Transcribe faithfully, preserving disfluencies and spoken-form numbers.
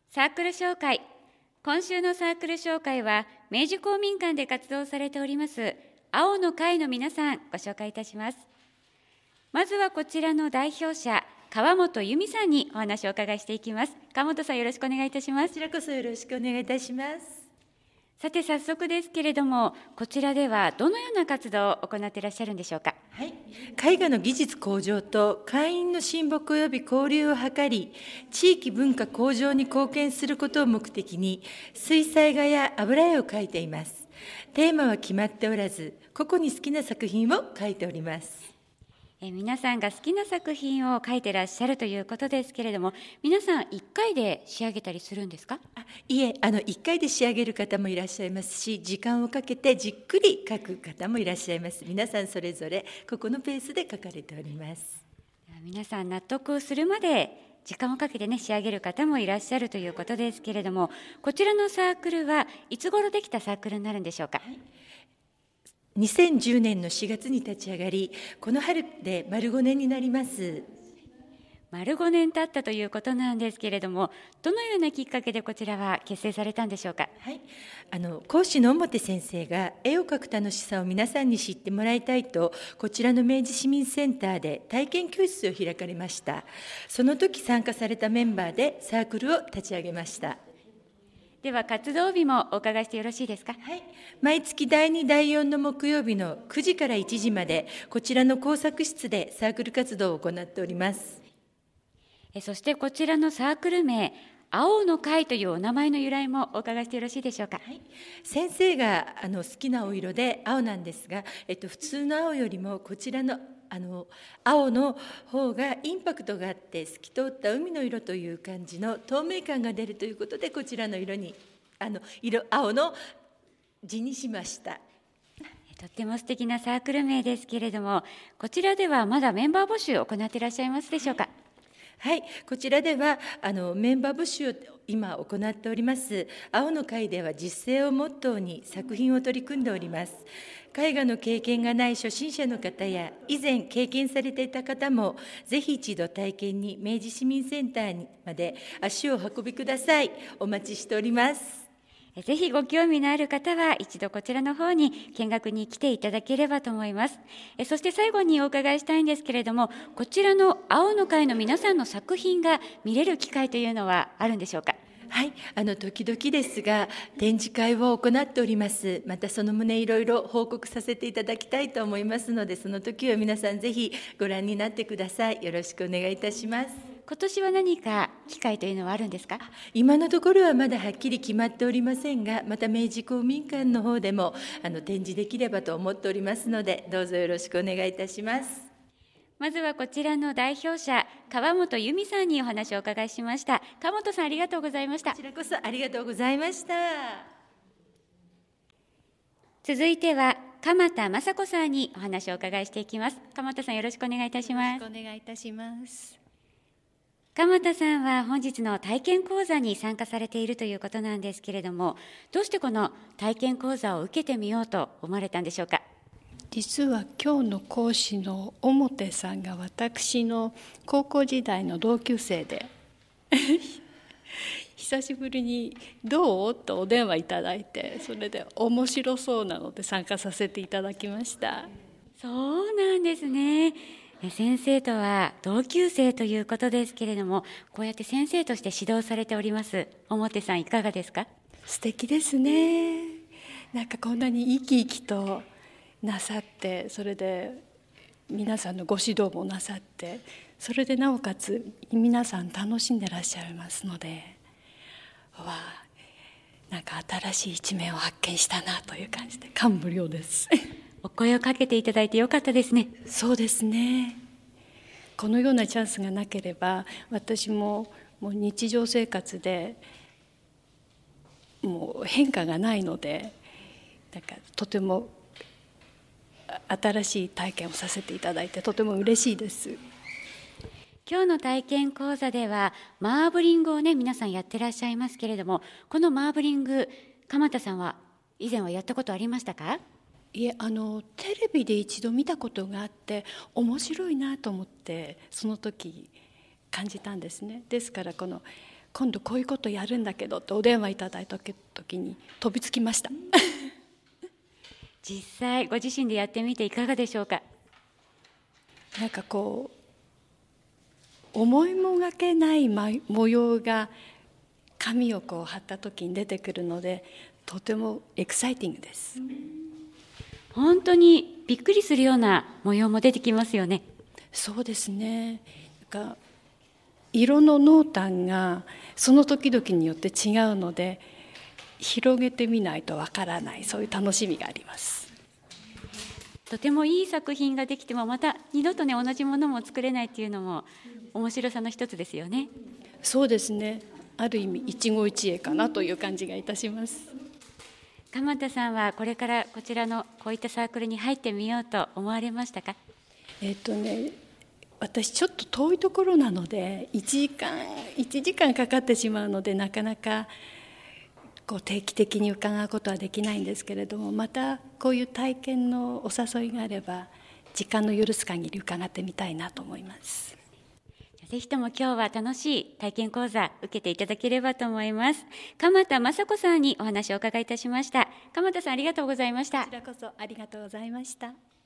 サークル紹介。今週のサークル紹介は明治公民館で活動されております青の会の皆さん、ご紹介いたします。まずはこちらの代表者、川本由美さんにお話をお伺いしていきます。川本さん、よろしくお願いいたします。 こちらこそよろしくお願いいたします。 さて早速ですけれども、こちらではどのような活動を行っていらっしゃるんでしょうか。 はい、絵画の技術向上と会員の親睦及び交流を図り、地域文化向上に貢献することを目的に水彩画や油絵を描いています。テーマは決まっておらず、個々に好きな作品を描いております。 え皆さんが好きな作品を描いてらっしゃるということですけれども、皆さんいっかいで仕上げたりするんですか。 あいえあのいっかいで仕上げる方もいらっしゃいますし、時間をかけてじっくり描く方もいらっしゃいます。皆さんそれぞれここのペースで描かれております。 皆さん納得するまで時間をかけてね仕上げる方もいらっしゃるということですけれども、こちらのサークルはいつ頃できたサークルになるんでしょうか。 はい、にせんじゅうねんのしがつに立ち上がり、この春で丸ごねんになります。 丸ごねん経ったということなんですけれども、どのようなきっかけでこちらは結成されたんでしょうか。 はい、あの講師の表先生が絵を描く楽しさを皆さんに知ってもらいたいと、こちらの明治市民センターで体験教室を開かれました。その時参加されたメンバーでサークルを立ち上げました。 では活動日もお伺いしてよろしいですか。 はい、毎月だいにだいよんの木曜日のくじからいちじまで、こちらの工作室でサークル活動を行っております。 えそしてこちらのサークル名、青の会というお名前の由来もお伺いしてよろしいでしょうか。 はい、先生があの好きなお色で青なんですが、えっと、普通の青よりもこちらのあの青の方がインパクトがあって、透き通った海の色という感じの透明感が出るということで、こちらの色にあの色青の字にしました。 とっても素敵なサークル名ですけれども、こちらではまだメンバー募集を行っていらっしゃいますでしょうか。 はい、こちらではあのメンバー募集を今行っております。青の会では実践をモットーに作品を取り組んでおります。絵画の経験がない初心者の方や以前経験されていた方も、ぜひ一度体験に明治市民センターにまで足をお運びください。お待ちしております。 ぜひご興味のある方は一度こちらの方に見学に来ていただければと思います。えそして最後にお伺いしたいんですけれども、こちらの青の会の皆さんの作品が見れる機会というのはあるんでしょうか。 はい、あの時々ですが展示会を行っております。またその旨いろいろ報告させていただきたいと思いますので、その時は皆さんぜひご覧になってください。よろしくお願いいたします。 今年は何か機会というのはあるんですか。 今のところはまだはっきり決まっておりませんが、また明治公民館の方でもあの展示できればと思っておりますので、どうぞよろしくお願いいたします。 まずはこちらの代表者、川本由美さんにお話をお伺いしました。川本さん、ありがとうございました。 こちらこそありがとうございました。 続いては鎌田雅子さんにお話をお伺いしていきます。鎌田さん、よろしくお願いいたします。 よろしくお願いいたします。 鎌田さんは本日の体験講座に参加されているということなんですけれども、どうしてこの体験講座を受けてみようと思われたんでしょうか。 実は今日の講師の表さんが私の高校時代の同級生で久しぶりに「どう?」とお電話いただいて、それで面白そうなので参加させていただきました。 そうなんですね。先生とは同級生ということですけれども、こうやって先生として指導されております表さん、いかがですか。 素敵ですね。なんかこんなに生き生きとなさって、それで皆さんのご指導もなさって、それでなおかつ皆さん楽しんでらっしゃいますので、わあ、なんか新しい一面を発見したなという感じで感無量ですお声をかけていただいてよかったですね。 そうですね。このようなチャンスがなければ、私ももう日常生活でもう変化がないので、なんかとても新しい体験をさせていただいてとても嬉しいです。 今日の体験講座ではマーブリングをね皆さんやってらっしゃいますけれども、このマーブリング、鎌田さんは以前はやったことありましたか。 いえ、あのテレビで一度見たことがあって面白いなと思ってその時感じたんですね。ですからこの今度こういうことやるんだけどってお電話いただいた時に飛びつきました。 実際ご自身でやってみていかがでしょうか。 なんかこう思いもがけない模様が紙をこう貼った時に出てくるので、とてもエキサイティングです。 本当にびっくりするような模様も出てきますよね。 そうですね。なんか色の濃淡がその時々によって違うので、広げてみないとわからない、そういう楽しみがあります。 とてもいい作品ができてもまた二度とね同じものも作れないっていうのも面白さの一つですよね。 そうですね。ある意味一期一会かなという感じがいたします。 鎌田さんはこれからこちらのこういったサークルに入ってみようと思われましたか。 えっとね私ちょっと遠いところなのでいちじかんいちじかんかかってしまうので、なかなかこう定期的に伺うことはできないんですけれども、またこういう体験のお誘いがあれば時間の許す限り伺ってみたいなと思います。 ぜひとも今日は楽しい体験講座受けていただければと思います。鎌田雅子さんにお話をお伺いいたしました。鎌田さん、ありがとうございました。 こちらこそありがとうございました。